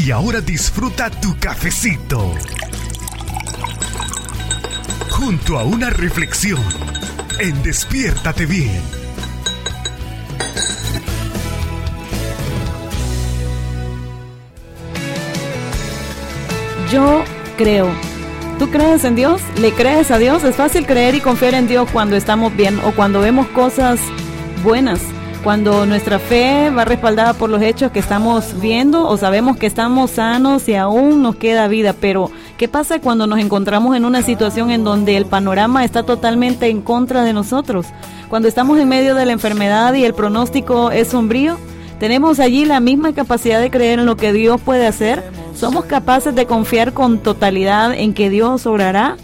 Y ahora disfruta tu cafecito junto a una reflexión en Despiértate Bien. Yo creo. ¿Tú crees en Dios? ¿Le crees a Dios? Es fácil creer y confiar en Dios cuando estamos bien o cuando vemos cosas buenas. Cuando nuestra fe va respaldada por los hechos que estamos viendo o sabemos que estamos sanos y aún nos queda vida. Pero, ¿qué pasa cuando nos encontramos en una situación en donde el panorama está totalmente en contra de nosotros? Cuando estamos en medio de la enfermedad y el pronóstico es sombrío, ¿tenemos allí la misma capacidad de creer en lo que Dios puede hacer? ¿Somos capaces de confiar con totalidad en que Dios obrará?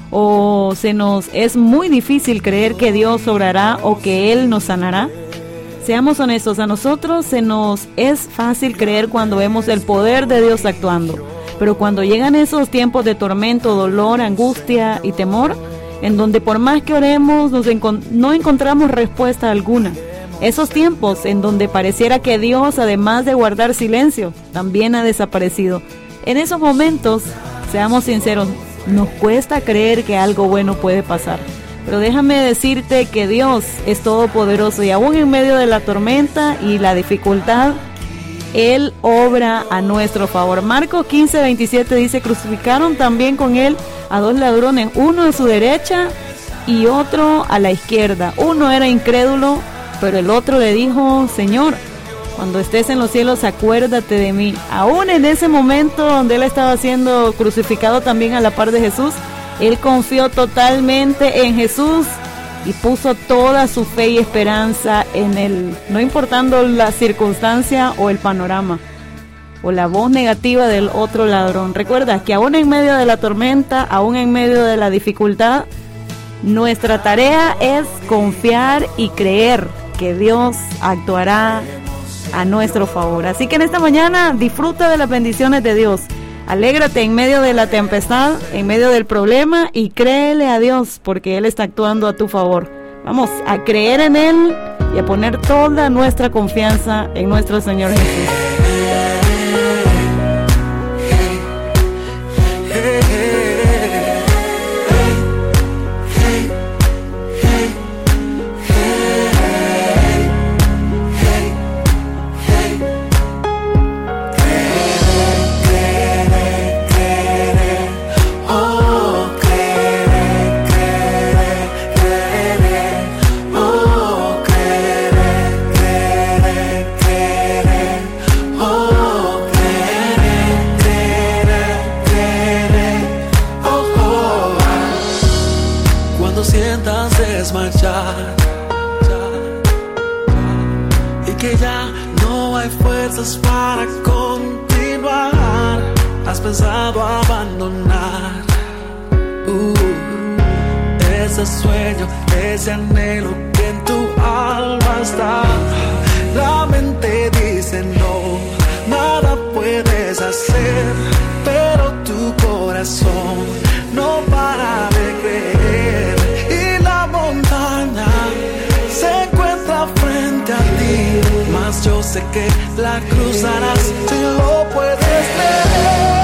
¿O es muy difícil creer que Dios obrará o que Él nos sanará? Seamos honestos, a nosotros es fácil creer cuando vemos el poder de Dios actuando, pero cuando llegan esos tiempos de tormento, dolor, angustia y temor, en donde por más que oremos no encontramos respuesta alguna, esos tiempos en donde pareciera que Dios, además de guardar silencio, también ha desaparecido, en esos momentos, seamos sinceros, nos cuesta creer que algo bueno puede pasar. Pero déjame decirte que Dios es todopoderoso y aún en medio de la tormenta y la dificultad, Él obra a nuestro favor. Marcos 15:27 dice, crucificaron también con Él a 2 ladrones, uno a su derecha y otro a la izquierda. Uno era incrédulo, pero el otro le dijo, Señor, cuando estés en los cielos, acuérdate de mí. Aún en ese momento donde Él estaba siendo crucificado también a la par de Jesús, Él confió totalmente en Jesús y puso toda su fe y esperanza en Él, no importando la circunstancia o el panorama o la voz negativa del otro ladrón. Recuerda que aún en medio de la tormenta, aún en medio de la dificultad, nuestra tarea es confiar y creer que Dios actuará a nuestro favor. Así que en esta mañana disfruta de las bendiciones de Dios. Alégrate en medio de la tempestad, en medio del problema y créele a Dios porque Él está actuando a tu favor. Vamos a creer en Él y a poner toda nuestra confianza en nuestro Señor Jesús. Y que ya no hay fuerzas para continuar, has pensado abandonar ese sueño, ese anhelo que en tu alma está. La mente dice no, nada puedes hacer, pero tu corazón no para de creer. Y la montaña se encuentra frente a ti, mas yo sé que la cruzarás si lo puedes creer.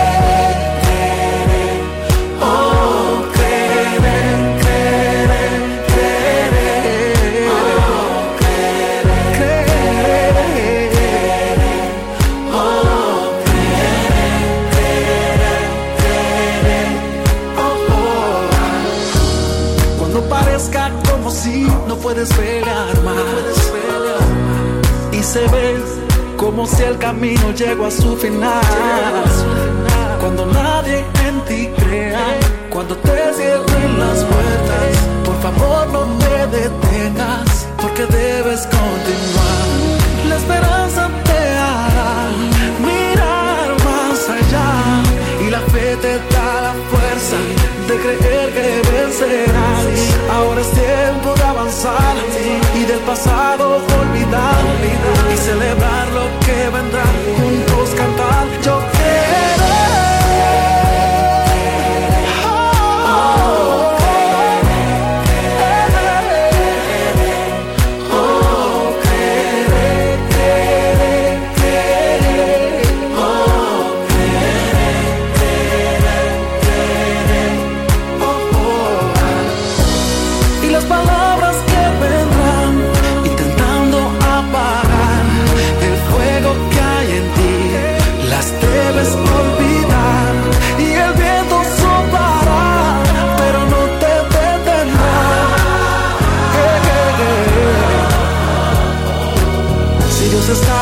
Oh, creer, creer, creer. Oh, creer, creer. Oh, creer, creer, creer. Oh. Cuando parezca como si no puedes pelear más, y se ve como si el camino llegó a su final. Cuando nadie en ti crea, cuando te cierren las puertas, por favor no te detengas, porque debes continuar. La esperanza te hará mirar más allá, y la fe te da la fuerza de creer que vencerás. Ahora es tiempo de avanzar y del pasado olvidar y celebrar lo que vendrá. Juntos cantar, yo quiero. Oh,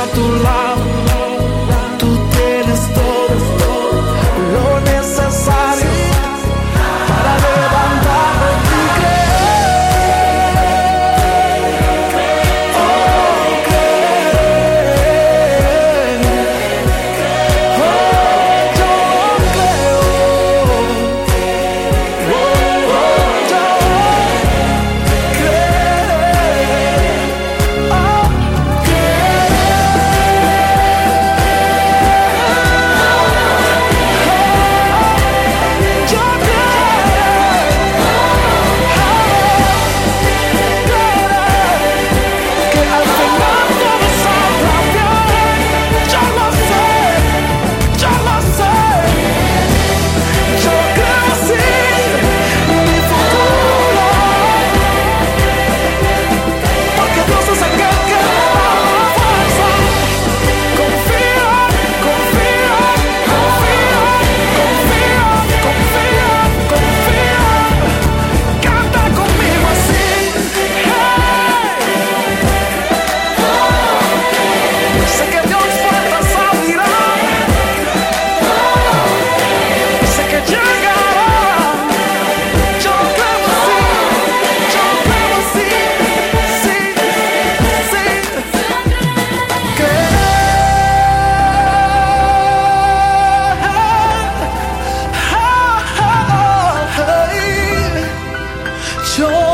a tu lado. Tú tienes todo lo necesario para levantarme y creer. Oh, creer. Oh, yo creo. Oh, yo creer. Oh, que al final todo saldrá bien. Yo lo sé, yo lo sé. Yo creo así mi futuro, porque Dios es aquel que me da la fuerza. Confía, confía, confía, confía, confía, confía. Canta conmigo así. Sé que Dios puertas abrirá. Sé que llegará. Yo creo así. Yo creo así. Sí, sí. Creer. Yo